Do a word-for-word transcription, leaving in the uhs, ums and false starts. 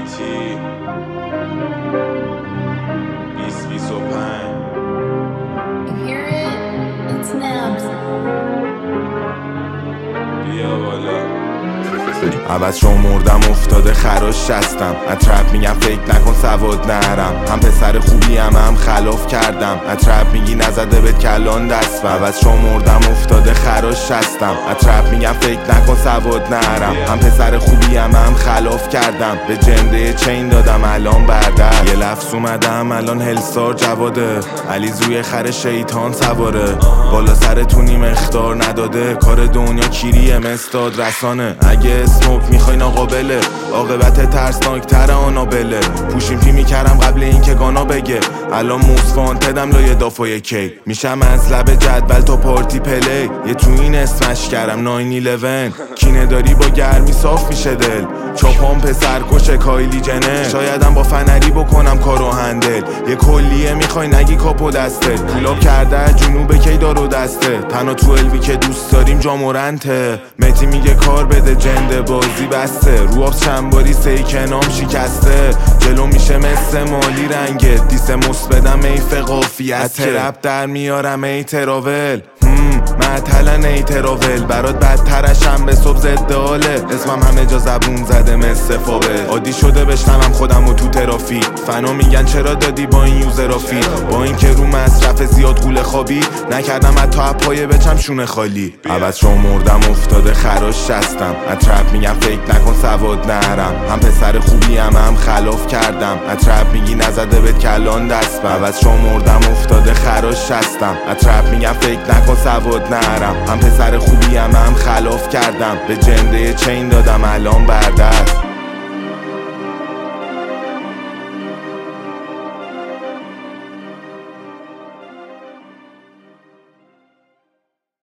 تی بیست بیست و پنج بیا بالا عوض شو مردم افتاده خراش شستم اطرف میگم فکر نکن سواد نرم هم پسر خوبی هم هم خلاف کردم اطرف میگی نزده بهت کلان دست و عوض شو مردم افتاده خراش شستم اطرف میگم فکر نکن سواد نرم هم پسر خوبی هم هم خلاف کردم به جنده چین دادم الان بردر یه لفظ اومدم الان هلسار جواده علی زوی خر شیطان سواره بالا سرتونی مختار نداده کار دنیا کیریه مستاد رسانه اگه اسموک میخوای ناقابله عاقبت ترسناکتر آنابله پوشیم پی میکردم قبل اینکه گانا بگه الان موسفان تدم لایه دافای کی میشم از لب جدول تا پارتی پلی یه تو این اسمش کردم ناین ایلون کینه داری با گرمی صاف میشه دل چاپام پسر کشه کایلی جنه شایدم با فنری بکنم کارو هندل یه کلیه میخوای نگی کاپو دسته پولاب کرده جنوب کی دارو دسته تنها تو الوی که دوست داریم جامورنته متی میگه کار بده جنده بازی بسته رو آب چند باری سیکنام شکسته جلو میشه مثل مالی رنگه دیس مصبدم ایف قافیت ترپ در میارم ای تراول معطلن ای تراول برات بدترشم به صبح زده حاله اسمم همه جا زبون زده مثل فاول عادی شده بشنوم خودم و تو ترافیک فنا میگن چرا دادی با این یوزرافی با این که رو مصرف زیاد قول خوابی نکردم حتی اپای بچم شونه خالی عوض شو مردم افتاده خراش شستم اطرف میگم فکر نکن سواد نرم هم پسر خوبی هم هم خلاف کردم اطرف میگی نزده بهت کلان دست عوض شو مردم افتاده خراش شستم اطرف میگم فکر نکن سواد نرم هم پسر خوبی هم هم خلاف کردم به جنده چین دادم الان بردر